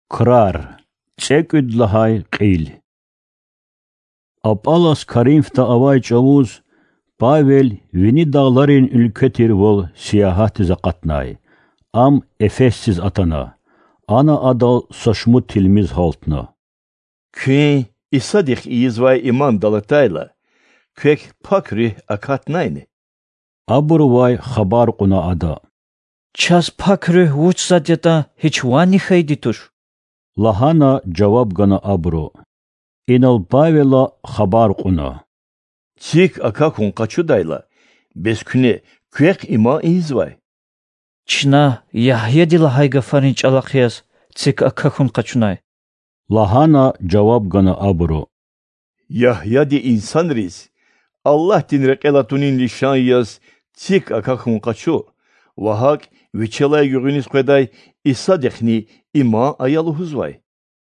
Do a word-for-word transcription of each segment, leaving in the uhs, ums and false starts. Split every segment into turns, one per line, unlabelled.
Krar, çeküd lahay qil. Apalas Karimfta avay çavuz, Pavel vini dağların ülketir vol siyahat zakatnay. Am Efessiz atana. Ana adal soşmu tilmiz haltna.
Kü isadik izvay iman dalatayla. Kök pakri akatnayni.
Abur vay xabar quna ada.
Ças pakri vuçsadeta hiç vani hayditur.
Lahana cevap gana abru. İnal Pavela xabar quna.
Çik akakun kaçudayla. Besküne kök ima izvay.
Çna Yahya dila hayga farinç alakhiyas çik akakun kaçunay.
Lahana cevap gana abru.
Yahya di insan riz. Allah din rekelatunin lişanyas çik akakun kaçu. Vahak viçelay görünis kveday isa dehni ima ayalı huzvay.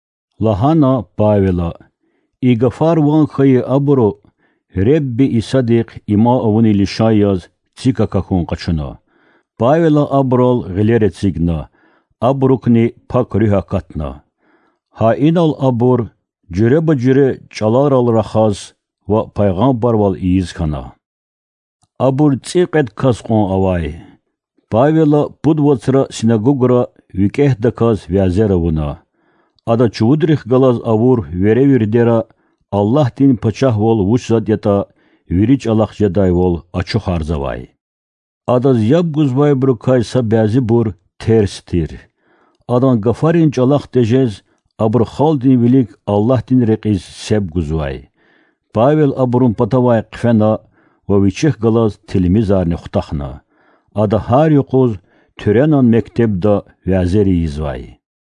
Lahana Pavela. İgafar van xayı abru. Rebbi isadik ima avuni lişayaz çik akakun kaçuna. Pavela abral gileret signa. Abrukni pak rüha katna. Ha inal abur cüre bacüre çalar al rahaz ve paygambar val iyiz kana. Abur tsiqet kaskon avay. Pavela pudvatsra sinagogra vikeh dakaz vyazera vuna. Ada çuvudrih galaz avur verevirdera Allah din paçah vol vuçzat yata viriç alaq jeday vol açu harzavay. Ada ziyab guzvay brukay sabyazi bur terstir. Adan gafarin çalaq dejez abur khaldin vilik Allah din reqiz seb guzvay. Pavel aburun patavay qfena ve viçih galaz tilmizarni xutaxna. Ada har yuquz türenan mektebda vyazeri izvay.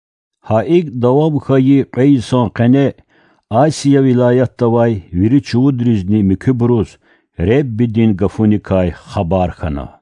Haig davab khayi qaysan qane Asiya vilayat davay viri çuvudrizni mükübruz Rebbi din gafunikay xabar khana.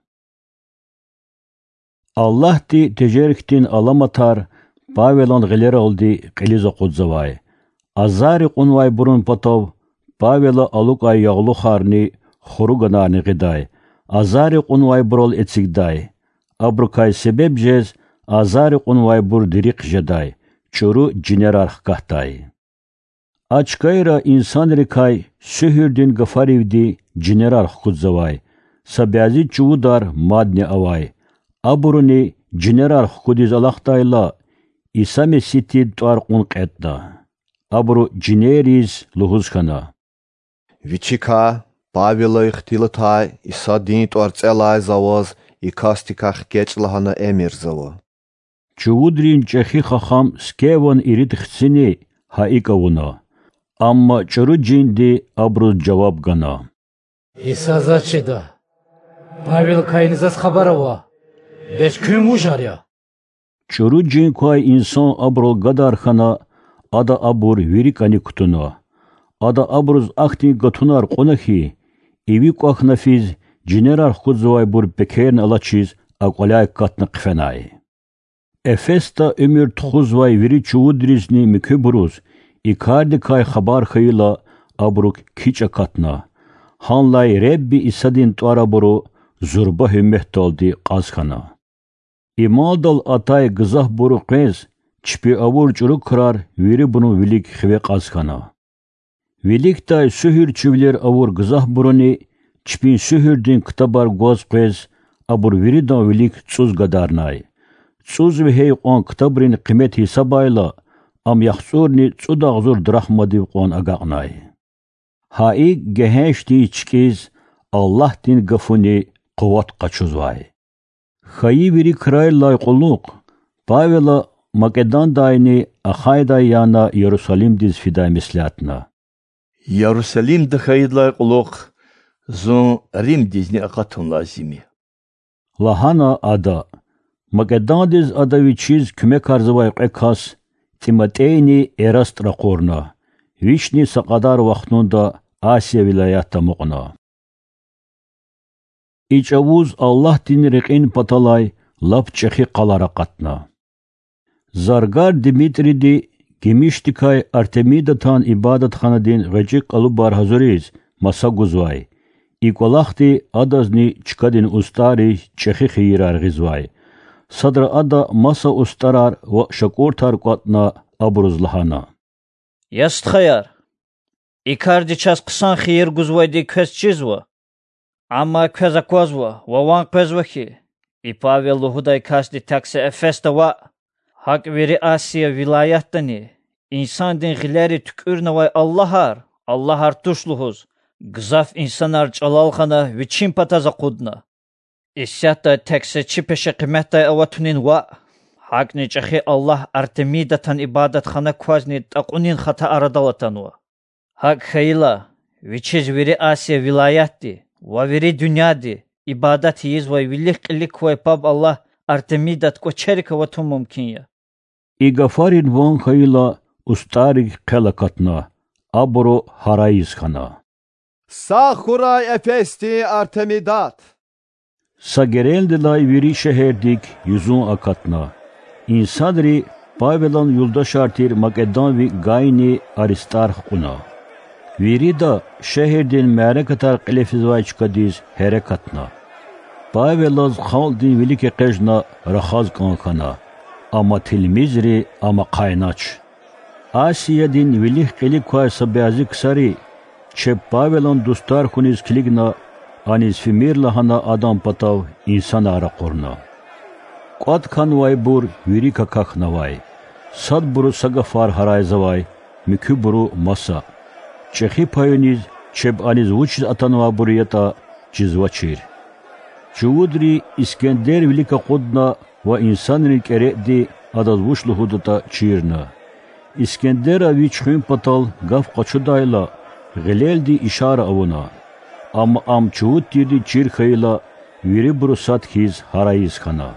Allah di tejeriktin alamatar Pavelon giler oldi qiliza qudzavay. Azari qunvay burun patov Pavela alukay yağlu xarni xuruganani giday. Azari qunvay burol etsigday. Abrukay sebeb jez azari qunvay bur dirik jeday. Çuru cinerar xkahtay. Açkayra insan rikay sühürdin gafarivdi cinerar xkudzavay. Sabyazi çuvudar madni avay. Aburuni cinerar xkudiz alaxtayla İsa Mesih'ti tuar qun qetda. Aburu cineriz luhuzkana.
Vichika, Pavela ixtilatay, İsa din tuar tselay zavaz, ikastikach geçlahana emir zava.
Çuvudrin çehi xaxam skevan irit xtsini haikavuna. Amma çuru cindi abru cevap gana.
İsa začeda. Pavel kaynizas xabarava. Beş küm ujarya.
Çuru cin koy insan abru gadar xana ada abur virikani kutuna. Ada abruz axtin gatunar qonahi. Evi qox nafiz cinerar xudzvay bur pekern alachiz aqolay katna qfenay. Efesta ömür txuzvay viri çuvudrizni mükübruz. İkardi kay xabar xayla abruk kiça katna. Hanlay Rebbi isadin tuara buru zurba hümmet oldi qazxana. İmadal atay gızah buru qez çpi avur çuruk kırar viri bunu vilik xive qazxana. Vilik tay sühür çivler avur gızah buruni çpin sühürdin ktabar goz qez abur viri da vilik tsuz gadarnay. Tsuz ve hey qon ktabrin qimet hisabayla am yaxsurni tsudağzur drahmadiv qon agaqnay. Hai geheşti çkiz Allah din gafuni quvat qaçuzvay. Xayi viri kraylay qulluq Pavela Makedan dayni axayda yana Yerusalim diz fiday mislatna.
Yerusalim de xayidlay quluq zon Rim dizni aqatun lazimi.
Lahana ada Makedan diz adavi çiz küme karzavay qekas Timoteyni erastra qorna. Vişni saqadar vaxtunda Asiya vilayatta muqna. İçavuz Allah din riqin patalay lap çexi qalara qatna. Zargar Dimitri di gemiştikay Artemidatan ibadatxana din gıcı qalubar hazuriz masa guzvay. İkolaxti adazni çkadin ustari çexi xiyirar gizvay. صدر أدا مسا استرار و شكورتار قطنا أبرز لهانا
يست خيار إكار دي چاس قسان خير گزوي دي كوز چيزوا أما كوز أكوزوا ووان كوز وكي إي Павел лухудай кас دي تاكسي أفستا وا حق ويري آسيا ولايات تاني إنسان دين غلاري تكورنا واي اللهار اللهار تشلوهوز غزاف إنسانار جلال خانا وچين پتازا قودنا إسياتا تاكسي چي پشه قيمتا أواتونين وا حق نيچخي الله أرتميدا تان إبادت خانا كوازني تاقونين خطا أردالتان وا حق خيلا وچيز ويري آسيا ولايات دي وويري دنيا دي إبادت يز واي ويليق إليق واي باب الله أرتميدات كو چريكا واتون ممكن يا
إغفارين وان خيلا ustarik kelakatna abro harayız khana
Sahura Efesti Artemidat
Sa gereldelay viri şehirdik yüzün akatna İnsadri Pavelan yoldaşartir Makedonvi gayni Aristarh kuna Viri da şehirdin merekatar qilefizvay çıkadiz herekatna Pavelaz khaldin vilike qejna rakhaz kankana ama tilmizri ama qaynaç Asiya din vilih qili quay sabiazi ksari che Pavelon dostar kuniz kligna anis fimir lahana adam patav insan ara qorna qad khanvay bur viri kakakh navay sad buru sagafar haray zavay mikuburu masa chehi payoniz cheb anis uchiz atanwa buriyata chizwachir Чувудри Искендер Велика Qudna va insanın keredi adaz vuşluhudata çirna. İskendera viçhün patal gaf qaçudayla gileldi işara avuna. Am am çuvut tirdi çir khayla viri brusat khiz harayiz khana.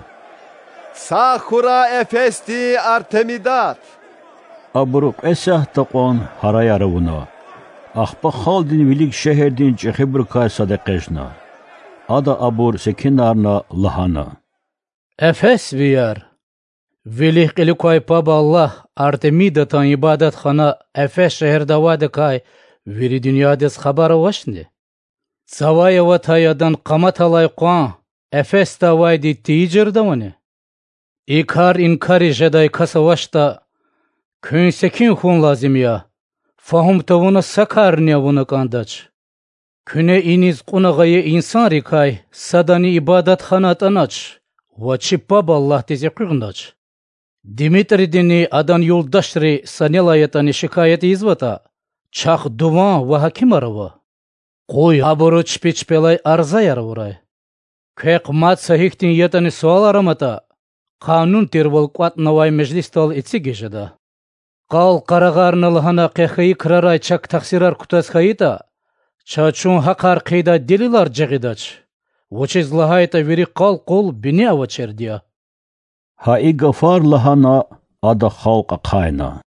Sahura Efesti Artemidat.
Abruk esah taqon harayaravuna. Axpa khaldin vilik şeherdin çexibr kay sadaqejna. Ada abur sekinarna lahana.
Efes viyar. Велих иликой паба Allah Артемида тан ибадат хана Efes şehirde kay veri dünyades xabara vaşni. Zavaya vatayadan qamat alay qan Efes tavaydi tijirda vani. İkar inkari jeday kasa vaşta kün sekin hun lazım ya. Fahum tavuna sakar ne vuna kandaç. Küne iniz qunagayı insan rikay sadani ibadat xanat anaç. Vaçi paba Allah tezi qıgnaç. Dimitri dini adan yoldaşri sanelayatani şikayeti izvata. Çak duvan ve hakim arava. Qoy aboru çpiç pelay arza yaravuray. Kek mat sahihtin yatani sual aramata. Kanun terval quat navay meclis tal etsi gejada. Qal qaragar nalhana qekhayı kıraray çak taksirar kutas khayita. Çaçun haqar qeyda delilar jagidaç. Voçiz lahayta veri qal qol bini avaçerdiya.
Ha igafar lahana ada khalqa qayna.